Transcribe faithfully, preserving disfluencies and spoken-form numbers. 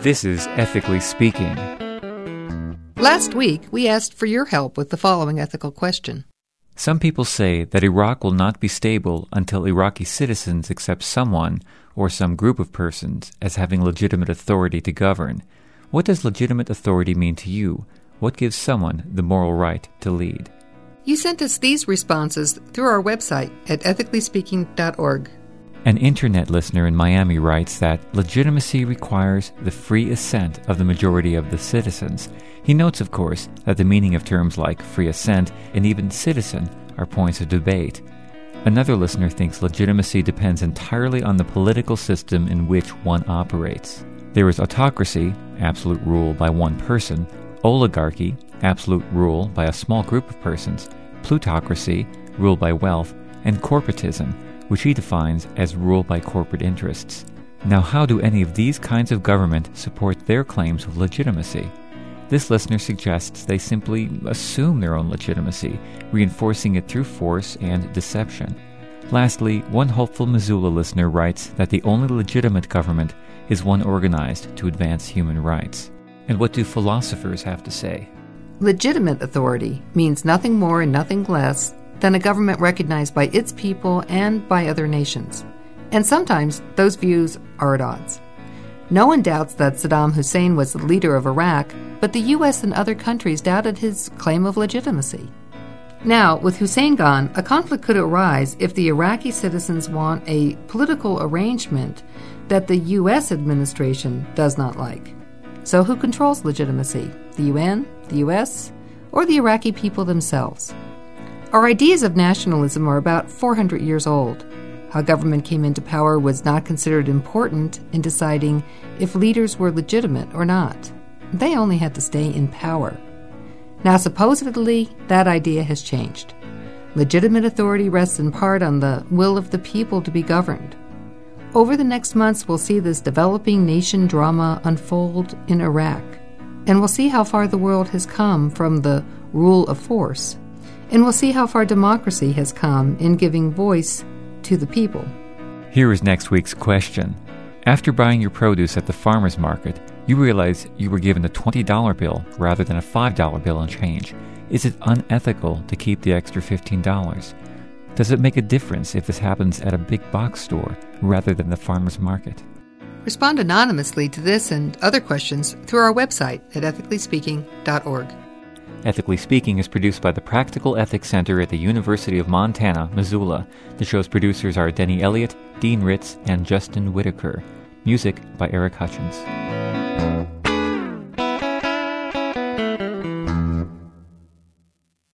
This is Ethically Speaking. Last week, we asked for your help with the following ethical question. Some people say that Iraq will not be stable until Iraqi citizens accept someone or some group of persons as having legitimate authority to govern. What does legitimate authority mean to you? What gives someone the moral right to lead? You sent us these responses through our website at ethically speaking dot org. An internet listener in Miami writes that legitimacy requires the free assent of the majority of the citizens. He notes, of course, that the meaning of terms like free assent and even citizen are points of debate. Another listener thinks legitimacy depends entirely on the political system in which one operates. There is autocracy, absolute rule by one person, oligarchy, absolute rule by a small group of persons, plutocracy, rule by wealth, and corporatism, which he defines as rule by corporate interests. Now, how do any of these kinds of government support their claims of legitimacy? This listener suggests they simply assume their own legitimacy, reinforcing it through force and deception. Lastly, one hopeful Missoula listener writes that the only legitimate government is one organized to advance human rights. And what do philosophers have to say? Legitimate authority means nothing more and nothing less than a government recognized by its people and by other nations. And sometimes those views are at odds. No one doubts that Saddam Hussein was the leader of Iraq, but the U S and other countries doubted his claim of legitimacy. Now, with Hussein gone, a conflict could arise if the Iraqi citizens want a political arrangement that the U S administration does not like. So who controls legitimacy? The U N, the U S, or the Iraqi people themselves? Our ideas of nationalism are about four hundred years old. How government came into power was not considered important in deciding if leaders were legitimate or not. They only had to stay in power. Now, supposedly, that idea has changed. Legitimate authority rests in part on the will of the people to be governed. Over the next months, we'll see this developing nation drama unfold in Iraq, and we'll see how far the world has come from the rule of force. And we'll see how far democracy has come in giving voice to the people. Here is next week's question. After buying your produce at the farmer's market, you realize you were given a twenty dollar bill rather than a five dollar bill and change. Is it unethical to keep the extra fifteen dollars? Does it make a difference if this happens at a big box store rather than the farmer's market? Respond anonymously to this and other questions through our website at ethically speaking dot org. Ethically Speaking is produced by the Practical Ethics Center at the University of Montana, Missoula. The show's producers are Denny Elliott, Dean Ritz, and Justin Whitaker. Music by Eric Hutchins.